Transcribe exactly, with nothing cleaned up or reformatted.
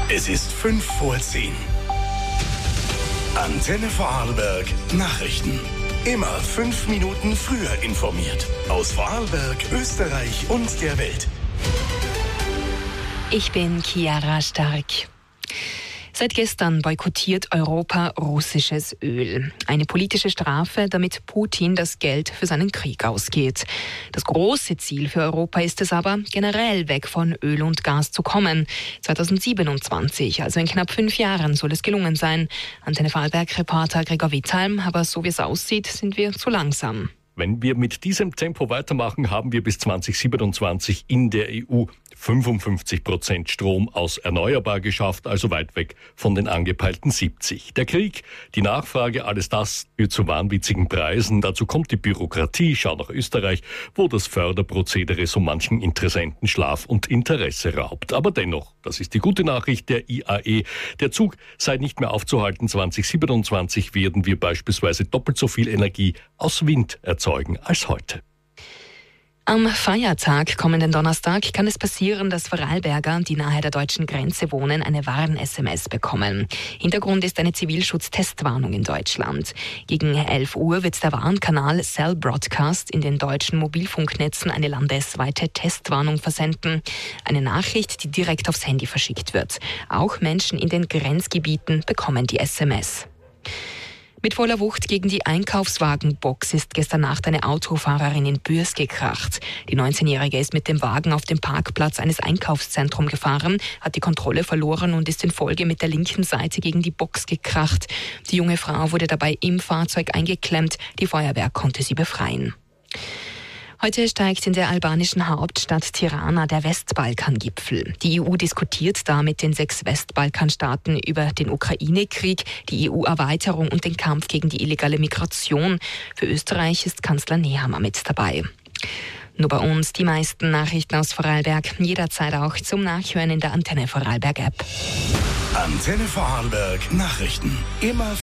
Es ist fünf vor zehn. Antenne Vorarlberg Nachrichten. Immer fünf Minuten früher informiert. Aus Vorarlberg, Österreich und der Welt. Ich bin Chiara Stark. Seit gestern boykottiert Europa russisches Öl. Eine politische Strafe, damit Putin das Geld für seinen Krieg ausgeht. Das große Ziel für Europa ist es aber, generell weg von Öl und Gas zu kommen. zweitausendsiebenundzwanzig, also in knapp fünf Jahren, soll es gelungen sein. Antenne Vorarlberg-Reporter Gregor Wittheim, aber so wie es aussieht, sind wir zu langsam. Wenn wir mit diesem Tempo weitermachen, haben wir bis zweitausendsiebenundzwanzig in der E U fünfundfünfzig Prozent Strom aus erneuerbar geschafft, also weit weg von den angepeilten siebzig. Der Krieg, die Nachfrage, alles das führt zu wahnwitzigen Preisen. Dazu kommt die Bürokratie. Schau nach Österreich, wo das Förderprozedere so manchen Interessenten Schlaf und Interesse raubt. Aber dennoch, das ist die gute Nachricht der I A E, der Zug sei nicht mehr aufzuhalten. zweitausendsiebenundzwanzig werden wir beispielsweise doppelt so viel Energie aus Wind erzeugen als heute. Am Feiertag, kommenden Donnerstag, kann es passieren, dass Vorarlberger, die nahe der deutschen Grenze wohnen, eine Warn-S M S bekommen. Hintergrund ist eine Zivilschutz-Testwarnung in Deutschland. Gegen elf Uhr wird der Warnkanal Cell Broadcast in den deutschen Mobilfunknetzen eine landesweite Testwarnung versenden. Eine Nachricht, die direkt aufs Handy verschickt wird. Auch Menschen in den Grenzgebieten bekommen die S M S. Mit voller Wucht gegen die Einkaufswagenbox ist gestern Nacht eine Autofahrerin in Bürs gekracht. Die neunzehnjährige ist mit dem Wagen auf dem Parkplatz eines Einkaufszentrums gefahren, hat die Kontrolle verloren und ist in Folge mit der linken Seite gegen die Box gekracht. Die junge Frau wurde dabei im Fahrzeug eingeklemmt. Die Feuerwehr konnte sie befreien. Heute steigt in der albanischen Hauptstadt Tirana der Westbalkan-Gipfel. Die E U diskutiert da mit den sechs Westbalkanstaaten über den Ukraine-Krieg, die E U-Erweiterung und den Kampf gegen die illegale Migration. Für Österreich ist Kanzler Nehammer mit dabei. Nur bei uns die meisten Nachrichten aus Vorarlberg, jederzeit auch zum Nachhören in der Antenne Vorarlberg-App. Antenne Vorarlberg Nachrichten. Immer